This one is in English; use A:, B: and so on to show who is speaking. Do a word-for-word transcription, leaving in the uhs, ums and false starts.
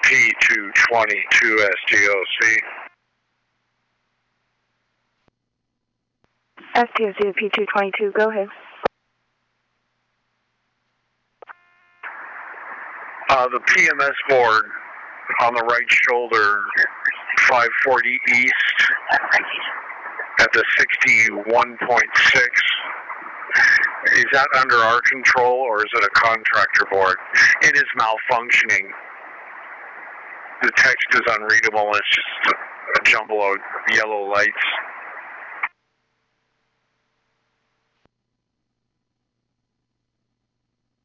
A: P two twenty-two S T O C.
B: S T O C P two twenty-two, go ahead.
A: Uh, the P M S board on the right shoulder, five forty east at the sixty-one point six. Is that under our control or is it a contractor board? It is malfunctioning. The text is unreadable. It's just a jumble of yellow lights.